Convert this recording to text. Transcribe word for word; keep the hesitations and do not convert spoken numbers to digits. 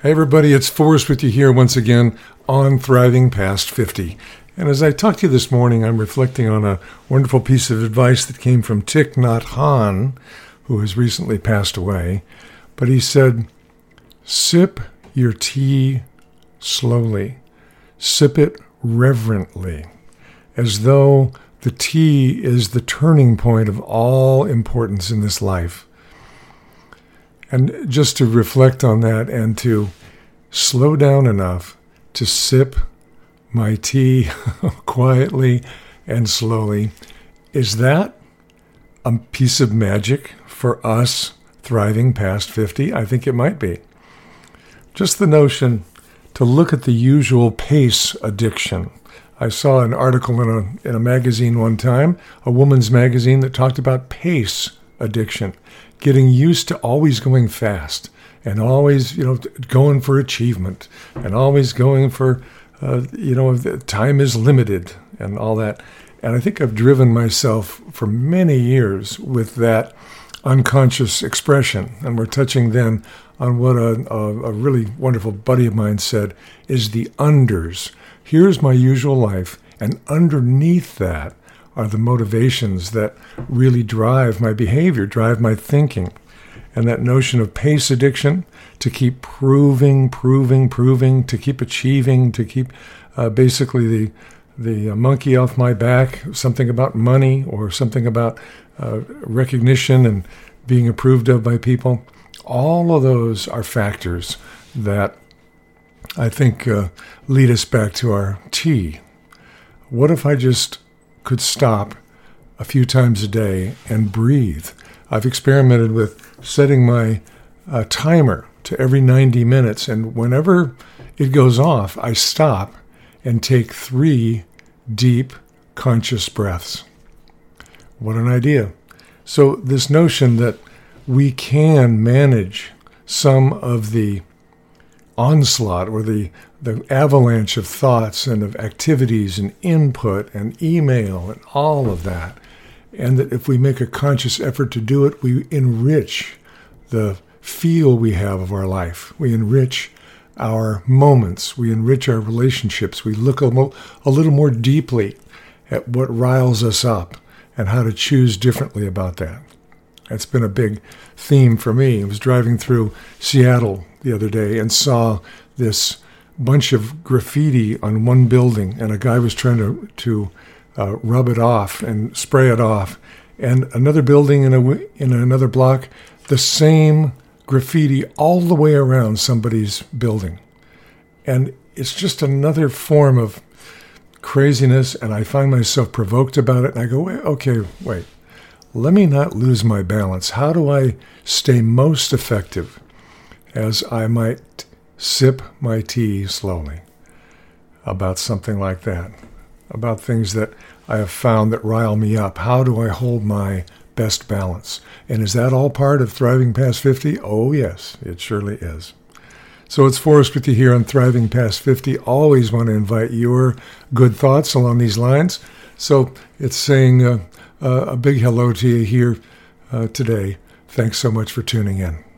Hey everybody, it's Forrest with you here once again on Thriving Past fifty. And as I talk to you this morning, I'm reflecting on a wonderful piece of advice that came from Thich Nhat Hanh, who has recently passed away. But he said, sip your tea slowly. Sip it reverently, as though the tea is the turning point of all importance in this life. And just to reflect on that and to slow down enough to sip my tea quietly and slowly, is that a piece of magic for us thriving past fifty? I think it might be. Just the notion to look at the usual pace addiction. I saw an article in a in a magazine one time, a woman's magazine, that talked about pace addiction. Getting used to always going fast and always, you know, going for achievement and always going for, uh, you know, time is limited and all that. And I think I've driven myself for many years with that unconscious expression. And we're touching then on what a, a, a really wonderful buddy of mine said is the unders. Here's my usual life, and underneath that are the motivations that really drive my behavior, drive my thinking. And that notion of pace addiction, to keep proving, proving, proving, to keep achieving, to keep uh, basically the the uh, monkey off my back, something about money or something about uh, recognition and being approved of by people. All of those are factors that I think uh, lead us back to our tea. What if I just could stop a few times a day and breathe? I've experimented with setting my uh, timer to every ninety minutes, and whenever it goes off, I stop and take three deep, conscious breaths. What an idea. So this notion that we can manage some of the onslaught or the, the avalanche of thoughts and of activities and input and email and all of that, and that if we make a conscious effort to do it, we enrich the feel we have of our life. We enrich our moments. We enrich our relationships. We look a, mo- a little more deeply at what riles us up and how to choose differently about that. That's been a big theme for me. I was driving through Seattle the other day and saw this bunch of graffiti on one building, and a guy was trying to, to uh, rub it off and spray it off. And another building in a in another block, the same graffiti all the way around somebody's building. And it's just another form of craziness, and I find myself provoked about it, and I go, wait, okay, wait. Let me not lose my balance. How do I stay most effective as I might sip my tea slowly about something like that, about things that I have found that rile me up? How do I hold my best balance? And is that all part of Thriving Past fifty? Oh, yes, it surely is. So it's Forrest with you here on Thriving Past fifty. Always want to invite your good thoughts along these lines. So it's saying uh, uh, a big hello to you here uh, today. Thanks so much for tuning in.